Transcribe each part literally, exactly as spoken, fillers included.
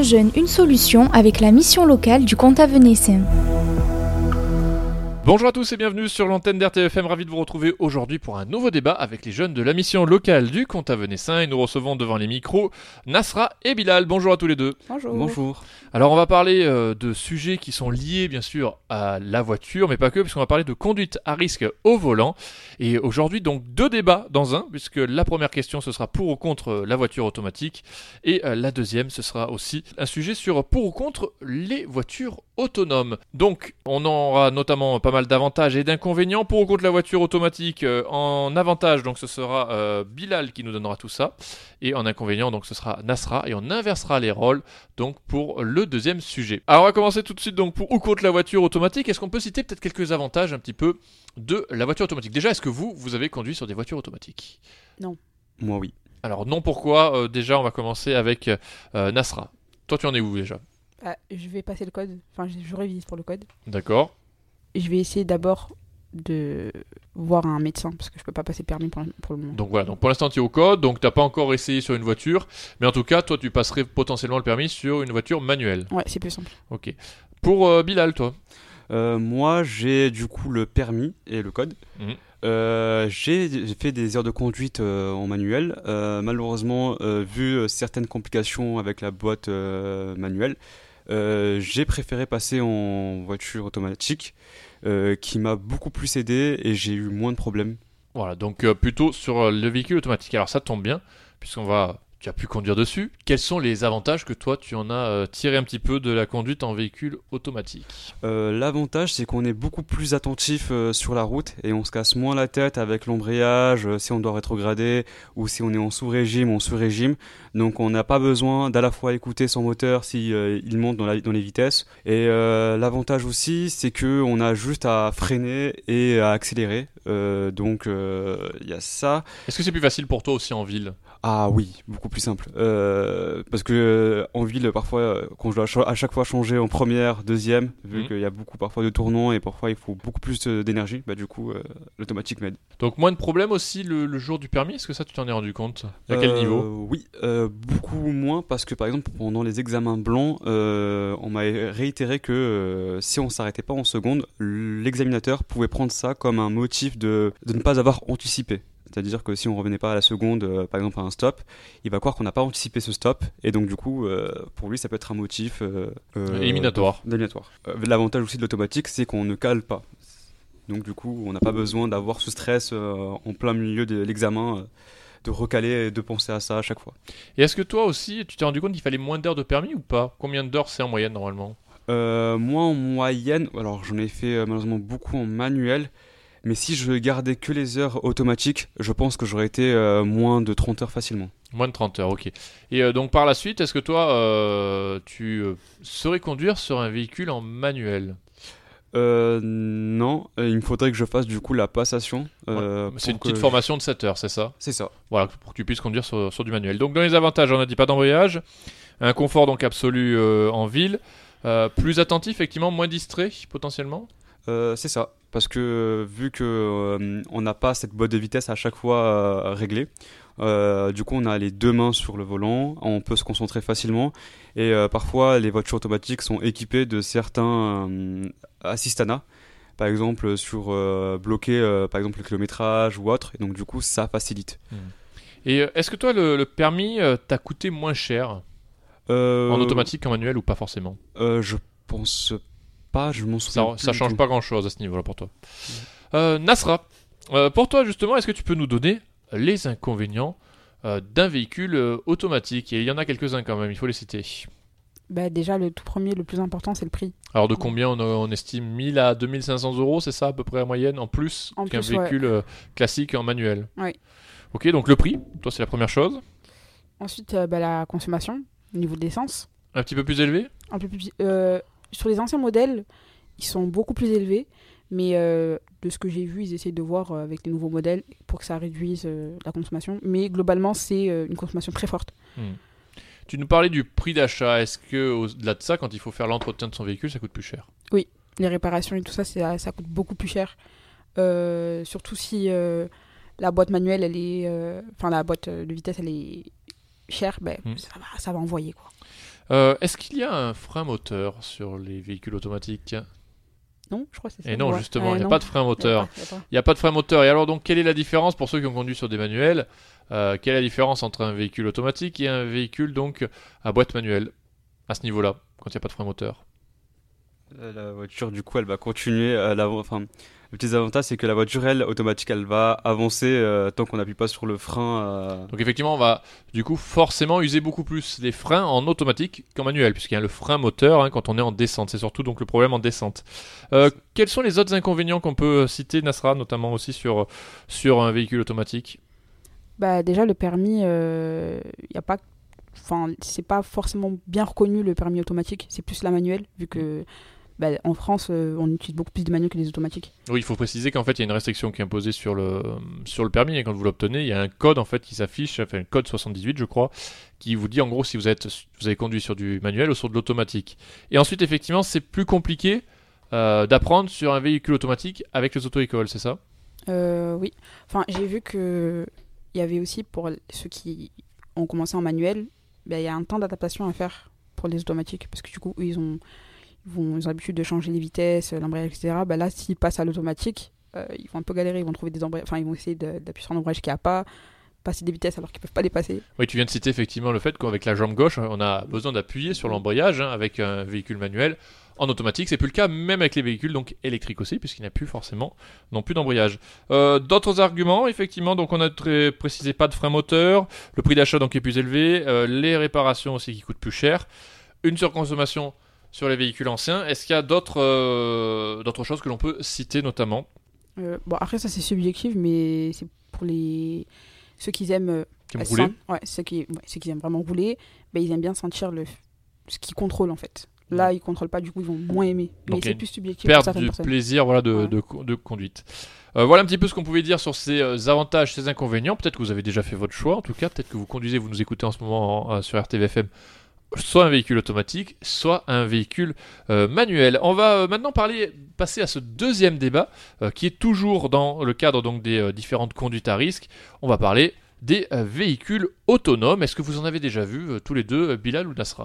Un jeune, une solution avec la mission locale du Contavenessin. Bonjour à tous et bienvenue sur l'antenne d'R T F M, ravi de vous retrouver aujourd'hui pour un nouveau débat avec les jeunes de la mission locale du Contavenessin et nous recevons devant les micros Nasra et Bilal. Bonjour à tous les deux. Bonjour. Bonjour. Alors on va parler euh, de sujets qui sont liés bien sûr à la voiture, mais pas que, puisqu'on va parler de conduite à risque au volant. Et aujourd'hui donc deux débats dans un, puisque la première question ce sera pour ou contre la voiture automatique et euh, la deuxième ce sera aussi un sujet sur pour ou contre les voitures autonomes. Donc on aura notamment pas mal d'avantages et d'inconvénients pour ou contre la voiture automatique. Euh, en avantage donc ce sera euh, Bilal qui nous donnera tout ça, et en inconvénient donc ce sera Nasra, et on inversera les rôles donc pour le deuxième sujet. Alors on va commencer tout de suite donc pour ou contre la voiture automatique. Est-ce qu'on peut citer peut-être quelques avantages un petit peu de la voiture automatique? Déjà, est-ce que vous, vous avez conduit sur des voitures automatiques? Non. Moi oui. Alors non, pourquoi? euh, Déjà on va commencer avec euh, Nasra. Toi tu en es où déjà? Ah, je vais passer le code, enfin je, je révise pour le code. D'accord. Je vais essayer d'abord de voir un médecin parce que je peux pas passer permis pour, pour le moment. Donc voilà, donc pour l'instant tu es au code, donc t'as pas encore essayé sur une voiture, mais en tout cas toi tu passerais potentiellement le permis sur une voiture manuelle. Ouais, c'est plus simple. Ok. Pour euh, Bilal, toi? Euh, moi j'ai du coup le permis et le code. Mhm. Euh, j'ai j'ai fait des heures de conduite euh, en manuel. Euh, malheureusement, euh, vu certaines complications avec la boîte euh, manuelle, euh, j'ai préféré passer en voiture automatique, euh, qui m'a beaucoup plus aidé et j'ai eu moins de problèmes. Voilà, donc euh, plutôt sur euh, le véhicule automatique. Alors ça tombe bien, puisqu'on va... Tu as pu conduire dessus. Quels sont les avantages que toi tu en as euh, tiré un petit peu de la conduite en véhicule automatique? Euh, l'avantage, c'est qu'on est beaucoup plus attentif euh, sur la route et on se casse moins la tête avec l'embrayage, euh, si on doit rétrograder ou si on est en sous-régime ou en sous-régime. Donc on n'a pas besoin d'à la fois écouter son moteur si euh, il monte dans, la, dans les vitesses. Et euh, l'avantage aussi, c'est que on a juste à freiner et à accélérer. Euh, donc il euh, y a ça. Est-ce que c'est plus facile pour toi aussi en ville? Ah oui, beaucoup plus simple. Euh, parce que euh, en ville, parfois, euh, quand je dois ch- à chaque fois changer en première, deuxième, vu Mmh. qu'il y a beaucoup parfois de tournants et parfois il faut beaucoup plus euh, d'énergie, bah du coup, euh, l'automatique m'aide. Donc moins de problèmes aussi le, le jour du permis, est-ce que ça tu t'en es rendu compte? À quel Euh, niveau? Oui, euh, beaucoup moins parce que par exemple pendant les examens blancs, euh, on m'a réitéré que euh, si on s'arrêtait pas en seconde, l'examinateur pouvait prendre ça comme un motif de, de ne pas avoir anticipé. C'est-à-dire que si on revenait pas à la seconde, euh, par exemple à un stop, il va croire qu'on n'a pas anticipé ce stop, et donc du coup, euh, pour lui, ça peut être un motif euh, euh, Éliminatoire. d'éliminatoire. Euh, l'avantage aussi de l'automatique, c'est qu'on ne cale pas. Donc du coup, on n'a pas besoin d'avoir ce stress euh, en plein milieu de l'examen, euh, de recaler et de penser à ça à chaque fois. Et est-ce que toi aussi tu t'es rendu compte qu'il fallait moins d'heures de permis ou pas? Combien d'heures c'est en moyenne normalement? Euh, moi, en moyenne, alors j'en ai fait euh, malheureusement beaucoup en manuel, mais si je gardais que les heures automatiques, je pense que j'aurais été euh, moins de trente heures facilement. Moins de trente heures, ok. Et euh, donc par la suite, est-ce que toi euh, tu euh, saurais conduire sur un véhicule en manuel? Euh, non, euh, il me faudrait que je fasse du coup la passation. Euh, C'est une pour petite que- formation de sept heures, c'est ça? C'est ça. Voilà, pour que tu puisses conduire sur, sur du manuel. Donc dans les avantages, on a dit pas d'embrayage, un confort donc absolu euh, en ville, euh, plus attentif, effectivement, moins distrait potentiellement. Euh, c'est ça. Parce que euh, vu que euh, on n'a pas cette boîte de vitesse à chaque fois euh, réglée, euh, du coup on a les deux mains sur le volant, on peut se concentrer facilement et euh, parfois les voitures automatiques sont équipées de certains euh, assistanats, par exemple sur euh, bloquer euh, par exemple le kilométrage ou autre, et donc du coup ça facilite. Et euh, est-ce que toi, le, le permis euh, t'a coûté moins cher Euh, en automatique qu'en manuel ou pas forcément? euh, Je pense pas, je m'en Ça, souviens. ça plus change du pas grand-chose à ce niveau-là pour toi. Euh, Nasra, euh, pour toi justement, est-ce que tu peux nous donner les inconvénients euh, d'un véhicule euh, automatique? Et il y en a quelques-uns quand même, il faut les citer. Bah déjà le tout premier, le plus important, c'est le prix. Alors de combien on, on estime mille à deux mille cinq cents euros, c'est ça à peu près en moyenne, en plus En qu'un plus, ouais. véhicule euh, classique en manuel? Oui. Ok, donc le prix, toi c'est la première chose. Ensuite, euh, bah, la consommation, au niveau de l'essence. Un petit peu plus élevé? Un peu plus, euh, sur les anciens modèles, ils sont beaucoup plus élevés, mais euh, de ce que j'ai vu, ils essayent de voir euh, avec les nouveaux modèles pour que ça réduise euh, la consommation. Mais globalement, c'est euh, une consommation très forte. Hmm. Tu nous parlais du prix d'achat. Est-ce que au-delà de ça, quand il faut faire l'entretien de son véhicule, ça coûte plus cher? Oui, les réparations et tout ça, ça, ça coûte beaucoup plus cher. Euh, surtout si euh, la boîte manuelle, elle est, enfin euh, la boîte de vitesse, elle est cher, ben, Mm. ça, va, ça va envoyer, quoi. Euh, est-ce qu'il y a un frein moteur sur les véhicules automatiques ? Non, je crois que c'est ça. Et non, Ouais. justement, il Ouais, n'y a non. pas de frein Y a moteur. pas- y a pas. Il n'y a pas de frein moteur. Et alors, donc, quelle est la différence pour ceux qui ont conduit sur des manuels ? Euh, quelle est la différence entre un véhicule automatique et un véhicule donc à boîte manuelle à ce niveau-là, quand il n'y a pas de frein moteur ? Euh, La voiture, du coup, elle va continuer à l'avant. Enfin, le petit avantage, c'est que la voiture, elle, automatique, elle va avancer euh, tant qu'on n'appuie pas sur le frein. euh. Donc effectivement, on va du coup forcément user beaucoup plus les freins en automatique qu'en manuel, puisqu'il y a le frein moteur hein, quand on est en descente. C'est surtout donc le problème en descente. Euh, quels sont les autres inconvénients qu'on peut citer, Nasra, notamment aussi sur, sur un véhicule automatique ? Bah, déjà, le permis, euh, y a pas... Enfin, c'est pas forcément bien reconnu, le permis automatique. C'est plus la manuelle, vu que... Bah, en France, euh, on utilise beaucoup plus de manuels que des automatiques. Oui, il faut préciser qu'en fait, il y a une restriction qui est imposée sur le, sur le permis. Et quand vous l'obtenez, il y a un code en fait qui s'affiche, enfin un code soixante-dix-huit, je crois, qui vous dit en gros si vous, êtes, vous avez conduit sur du manuel ou sur de l'automatique. Et ensuite, effectivement, c'est plus compliqué euh, d'apprendre sur un véhicule automatique avec les auto-écoles, c'est ça ? Euh, oui. Enfin, j'ai vu que il y avait aussi, pour ceux qui ont commencé en manuel, bah, il y a un temps d'adaptation à faire pour les automatiques. Parce que du coup, eux, ils ont... Ils, vont, ils ont l'habitude de changer les vitesses, l'embrayage, et cetera. Bah là, s'ils passent à l'automatique, euh, ils vont un peu galérer. Ils vont trouver des embrayages, enfin, ils vont essayer de, d'appuyer sur un embrayage qu'il n'y a pas, passer des vitesses alors qu'ils ne peuvent pas les passer. Oui, tu viens de citer effectivement le fait qu'avec la jambe gauche, on a besoin d'appuyer sur l'embrayage hein, avec un véhicule manuel. En automatique, c'est plus le cas, même avec les véhicules donc électriques aussi, puisqu'il n'y a plus forcément non plus d'embrayage. Euh, d'autres arguments, effectivement, donc on a très précisé pas de frein moteur, le prix d'achat donc est plus élevé, euh, les réparations aussi qui coûtent plus cher, une surconsommation sur les véhicules anciens. Est-ce qu'il y a d'autres, euh, d'autres choses que l'on peut citer notamment ? Euh, bon, après, ça, c'est subjectif, mais c'est pour les... ceux qui aiment... euh, Qui aiment bah, rouler ? sen- Ouais, ceux qui... ouais, ceux qui aiment vraiment rouler, bah, ils aiment bien sentir le... ce qu'ils contrôlent, en fait. Là, ils ne contrôlent pas, du coup, ils vont moins aimer. Mais Donc, il y a c'est une plus subjectif pour Perte certaines du personnes. plaisir voilà, de, Ouais. de, de conduite. Euh, voilà un petit peu ce qu'on pouvait dire sur ces euh, avantages, ces inconvénients. Peut-être que vous avez déjà fait votre choix, en tout cas. Peut-être que vous conduisez, vous nous écoutez en ce moment en- euh, sur R T V F M. Soit un véhicule automatique, soit un véhicule euh, manuel. On va euh, maintenant parler, passer à ce deuxième débat, euh, qui est toujours dans le cadre donc, des euh, différentes conduites à risque. On va parler des euh, véhicules autonomes. Est-ce que vous en avez déjà vu, euh, tous les deux, euh, Bilal ou Nasra ?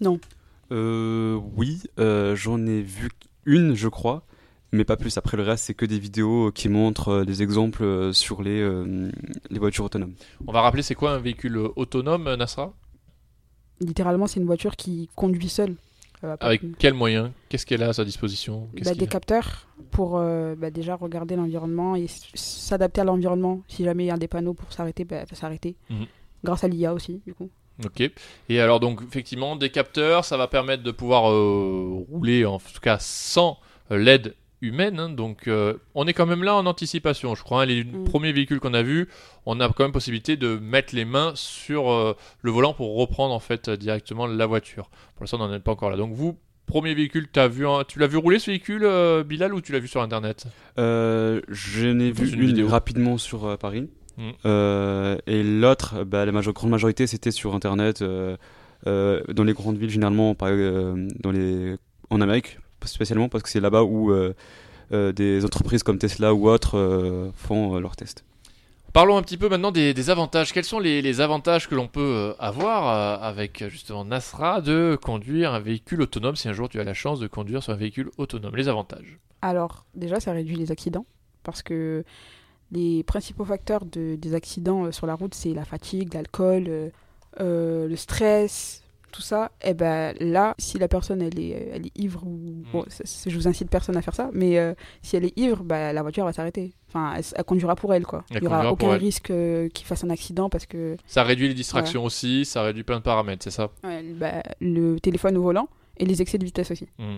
Euh, oui, euh, j'en ai vu une, je crois, mais pas plus. Après, le reste, c'est que des vidéos qui montrent euh, des exemples euh, sur les, euh, les voitures autonomes. On va rappeler, c'est quoi un véhicule euh, autonome, euh, Nasra ? Littéralement, c'est une voiture qui conduit seule. Euh, pas- Avec quels moyens ? Qu'est-ce qu'elle a à sa disposition ? Qu'est-ce bah, qu'il des a capteurs pour euh, bah, déjà regarder l'environnement et s- s'adapter à l'environnement. Si jamais il y a des panneaux pour s'arrêter, bah, elle va s'arrêter. Mhm. Grâce à l'I A aussi, du coup. Ok. Et alors donc effectivement des capteurs, ça va permettre de pouvoir euh, rouler en tout cas sans euh, l'aide humaine. hein. Donc euh, on est quand même là en anticipation. Je crois hein, les Mm. premiers véhicules qu'on a vus, on a quand même possibilité de mettre les mains sur euh, le volant pour reprendre en fait euh, directement la voiture. Pour l'instant on n'en est pas encore là. Donc vous premier véhicule, t'as vu un- tu l'as vu rouler ce véhicule, euh, Bilal, ou tu l'as vu sur internet ? Euh, je n'ai Dans vu une une, vidéo. rapidement sur euh, Paris. Mm. Euh, et l'autre, bah, la majo- grande majorité, c'était sur Internet, euh, euh, dans les grandes villes, généralement, par- euh, dans les... en Amérique, spécialement, parce que c'est là-bas où euh, euh, des entreprises comme Tesla ou autres euh, font euh, leurs tests. Parlons un petit peu maintenant des, des avantages. Quels sont les, les avantages que l'on peut euh, avoir euh, avec euh, justement Nasra de conduire un véhicule autonome si un jour tu as la chance de conduire sur un véhicule autonome ? Les avantages. Alors, déjà, ça réduit les accidents. Parce que les principaux facteurs de, des accidents euh, sur la route, c'est la fatigue, l'alcool, euh, euh, le stress, tout ça. Et ben là, si la personne elle est, elle est ivre, ou bon, c'est- c'est- je vous incite personne à faire ça, mais euh, si elle est ivre, bah, la voiture va s'arrêter. Enfin, elle, s- elle conduira pour elle, quoi. Elle Il n'y aura conduira pour aucun elle. risque euh, qu'il fasse un accident parce que Ça réduit les distractions aussi, ça réduit plein de paramètres, c'est ça ? ouais, bah, le téléphone au volant et les excès de vitesse aussi. Mm.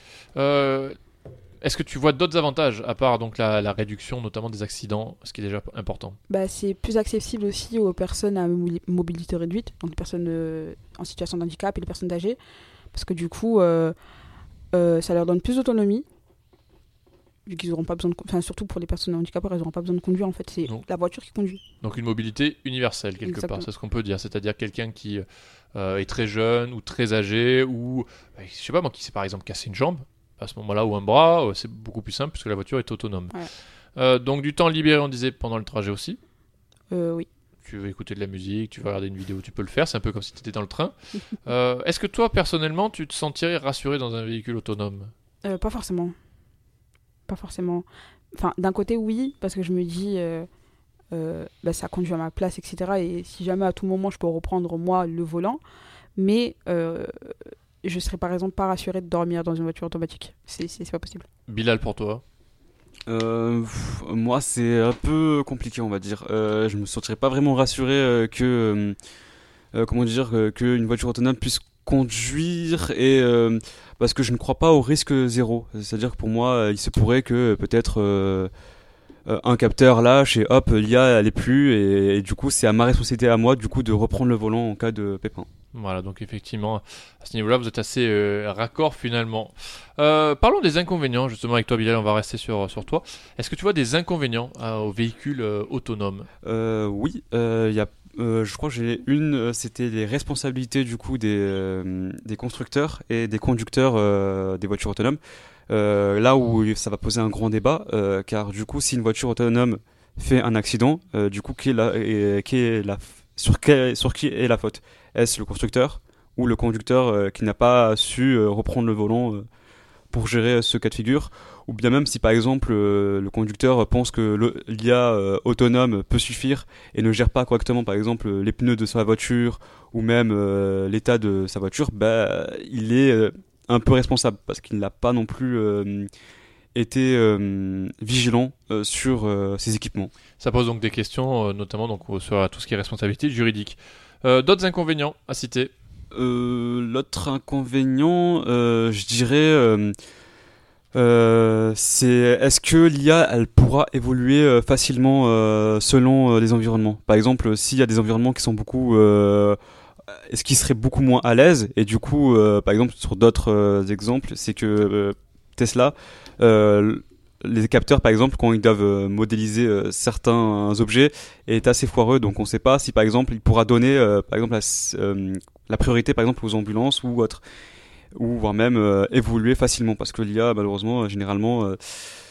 Euh, Est-ce que tu vois d'autres avantages à part donc la, la réduction notamment des accidents, ce qui est déjà important ? Bah, c'est plus accessible aussi aux personnes à mo- mobilité réduite, donc les personnes euh, en situation de handicap et les personnes âgées, parce que du coup, euh, euh, ça leur donne plus d'autonomie, vu qu'ils auront pas besoin de, con- enfin surtout pour les personnes handicapées, elles n'auront pas besoin de conduire en fait, c'est Non. la voiture qui conduit. Donc une mobilité universelle quelque Exactement. part, c'est ce qu'on peut dire, c'est-à-dire quelqu'un qui euh, est très jeune ou très âgé ou euh, je sais pas moi qui s'est par exemple cassé une jambe à ce moment-là ou un bras, euh, c'est beaucoup plus simple puisque la voiture est autonome. Ouais. Euh, donc du temps libéré on disait pendant le trajet aussi. Euh, oui. tu veux écouter de la musique, tu veux regarder une vidéo, tu peux le faire. C'est un peu comme si tu étais dans le train. Euh, est-ce que toi, personnellement, tu te sentirais rassuré dans un véhicule autonome ? Euh, pas forcément. Pas forcément. Enfin, d'un côté, oui, parce que je me dis, euh, euh, bah, ça conduit à ma place, et cetera. Et si jamais à tout moment, je peux reprendre, moi, le volant. Mais euh, je serais, par exemple, pas rassurée de dormir dans une voiture automatique. C'est, c'est, c'est pas possible. Bilal, pour toi ? Euh, pff, moi, c'est un peu compliqué, on va dire. Euh, je me sentirais pas vraiment rassuré euh, que, euh, euh, comment dire, euh, qu'une voiture autonome puisse conduire et euh, parce que je ne crois pas au risque zéro. C'est-à-dire que pour moi, euh, il se pourrait que euh, peut-être euh, euh, un capteur lâche et hop, l'I A elle est plus et, et du coup, c'est à ma responsabilité à moi du coup de reprendre le volant en cas de pépin. Voilà, donc effectivement, à ce niveau-là, vous êtes assez euh, raccord finalement. Euh, parlons des inconvénients, justement, avec toi, Bilal, on va rester sur, sur toi. Est-ce que tu vois des inconvénients euh, aux véhicules euh, autonomes ? euh, Oui, il euh, y a, euh, je crois que j'ai une, euh, c'était les responsabilités du coup des, euh, des constructeurs et des conducteurs euh, des voitures autonomes. Euh, là où ça va poser un grand débat, euh, car du coup, si une voiture autonome fait un accident, euh, du coup, qui est la, et, qui est la, sur, quel, sur qui est la faute ? Est-ce le constructeur ou le conducteur euh, qui n'a pas su euh, reprendre le volant euh, pour gérer euh, ce cas de figure ? Ou bien même si par exemple euh, le conducteur pense que le, l'I A euh, autonome peut suffire et ne gère pas correctement par exemple les pneus de sa voiture ou même euh, l'état de sa voiture, bah, il est euh, un peu responsable parce qu'il n'a pas non plus euh, été euh, vigilant euh, sur euh, ses équipements. Ça pose donc des questions, euh, notamment donc, sur tout ce qui est responsabilité juridique. Euh, d'autres inconvénients à citer ? euh, L'autre inconvénient, euh, je dirais, euh, euh, c'est est-ce que l'I A elle pourra évoluer euh, facilement euh, selon euh, les environnements ? Par exemple, s'il y a des environnements qui sont beaucoup, euh, est-ce qu'ils seraient beaucoup moins à l'aise ? Et du coup, euh, par exemple, sur d'autres euh, exemples, c'est que euh, Tesla, euh, les capteurs, par exemple, quand ils doivent euh, modéliser euh, certains objets, est assez foireux. Donc, on ne sait pas si, par exemple, il pourra donner, euh, par exemple, la, euh, la priorité, par exemple, aux ambulances ou autres, ou voire même euh, évoluer facilement, parce que l'I A, malheureusement, euh, généralement, euh,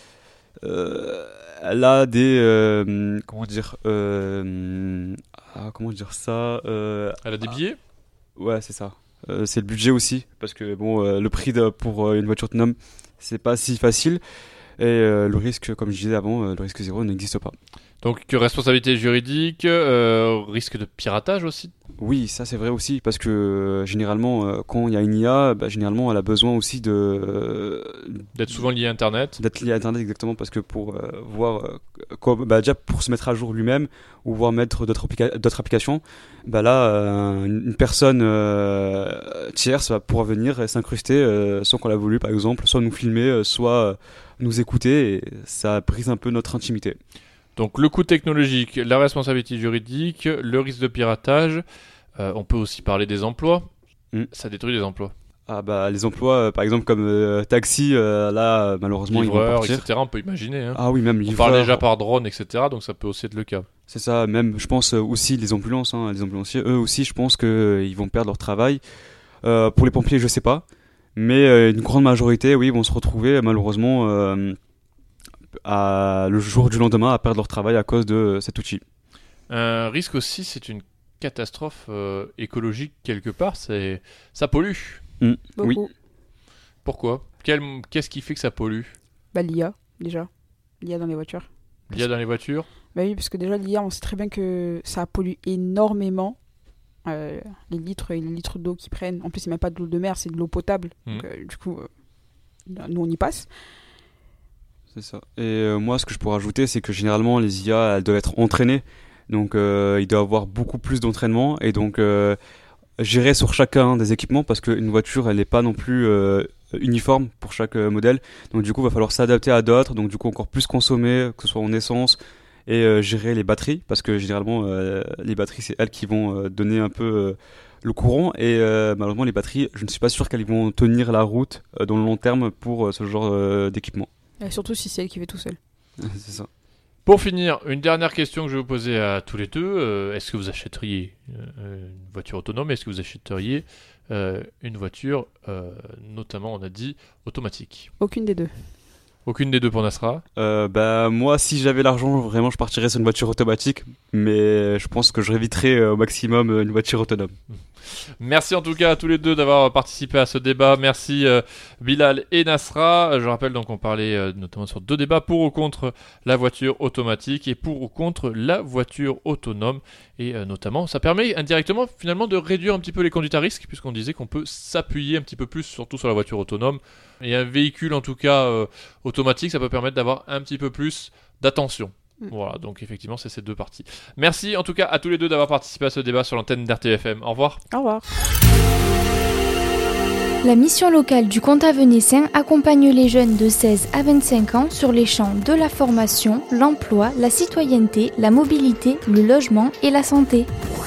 euh, elle a des, euh, comment dire, euh, ah, comment dire ça, euh, Elle a des billets ? ah, ouais, c'est ça. Euh, c'est le budget aussi, parce que bon, euh, le prix de, pour euh, une voiture autonome, c'est pas si facile. Et euh, le risque, comme je disais avant, euh, le risque zéro n'existe pas. Donc responsabilité juridique, euh, risque de piratage aussi ? Oui, ça c'est vrai aussi, parce que euh, généralement, euh, quand il y a une I A, bah, généralement elle a besoin aussi de... Euh, D'être souvent lié à Internet ? D'être lié à Internet, exactement, parce que pour euh, voir, euh, quoi, bah, déjà pour se mettre à jour lui-même, ou voir mettre d'autres, applica- d'autres applications, bah là, euh, une personne euh, tierce va pouvoir venir et s'incruster euh, sans qu'on l'a voulu, par exemple, soit nous filmer, euh, soit euh, nous écouter, et ça brise un peu notre intimité. Donc le coût technologique, la responsabilité juridique, le risque de piratage, euh, on peut aussi parler des emplois, mm. Ça détruit des emplois. Ah bah les emplois, euh, par exemple comme euh, taxi, euh, là euh, malheureusement livreur, ils vont partir. et cetera, on peut imaginer. Hein. Ah oui, même on livreur. parle déjà par drone, et cetera, donc ça peut aussi être le cas. C'est ça, même je pense euh, aussi les ambulances, hein, les ambulanciers, eux aussi je pense qu'ils euh, vont perdre leur travail. Euh, pour les pompiers je sais pas, mais euh, une grande majorité, oui, vont se retrouver malheureusement... Euh, à, le jour du lendemain à perdre leur travail à cause de cet outil. Un risque aussi, c'est une catastrophe euh, écologique quelque part, c'est ça pollue. Mmh. Beaucoup. Oui. Pourquoi ? Quel... Qu'est-ce qui fait que ça pollue ? Bah l'I A, déjà. L'I A dans les voitures. L'I A dans les voitures ? Bah oui, parce que déjà l'I A, on sait très bien que ça pollue énormément. Euh, les litres et les litres d'eau qu'ils prennent. En plus, c'est même pas de l'eau de mer, c'est de l'eau potable. Mmh. Donc, euh, du coup, euh, nous on y passe. C'est ça. Et euh, moi, ce que je pourrais ajouter, c'est que généralement, les I A, elles doivent être entraînées. Donc, euh, il doit y avoir beaucoup plus d'entraînement. Et donc, euh, gérer sur chacun des équipements, parce qu'une voiture, elle n'est pas non plus euh, uniforme pour chaque euh, modèle. Donc, du coup, il va falloir s'adapter à d'autres. Donc, du coup, encore plus consommer, que ce soit en essence. Et euh, gérer les batteries, parce que généralement, euh, les batteries, c'est elles qui vont euh, donner un peu... Euh, le courant et euh, malheureusement les batteries, je ne suis pas sûr qu'elles vont tenir la route euh, dans le long terme pour euh, ce genre euh, d'équipement. Et surtout si c'est elle qui fait tout seul. C'est ça. Pour finir, une dernière question que je vais vous poser à tous les deux. Euh, est-ce que vous achèteriez euh, une voiture autonome ? Est-ce que vous achèteriez euh, une voiture, euh, notamment, on a dit, automatique ? Aucune des deux. Aucune des deux pour Nasra. Euh, bah, moi, si j'avais l'argent, vraiment, je partirais sur une voiture automatique, mais je pense que je réviterais euh, au maximum euh, une voiture autonome. Merci en tout cas à tous les deux d'avoir participé à ce débat. Merci euh, Bilal et Nasra. Je rappelle donc qu'on parlait euh, notamment sur deux débats, pour ou contre la voiture automatique et pour ou contre la voiture autonome. Et euh, notamment, ça permet indirectement finalement de réduire un petit peu les conduites à risque, puisqu'on disait qu'on peut s'appuyer un petit peu plus, surtout sur la voiture autonome. Et un véhicule en tout cas euh, automatique, ça peut permettre d'avoir un petit peu plus d'attention. Voilà, donc effectivement, c'est ces deux parties. Merci en tout cas à tous les deux d'avoir participé à ce débat sur l'antenne d'R T F M. Au revoir. Au revoir. La mission locale du Comtat Venaissin accompagne les jeunes de seize à vingt-cinq ans sur les champs de la formation, l'emploi, la citoyenneté, la mobilité, le logement et la santé.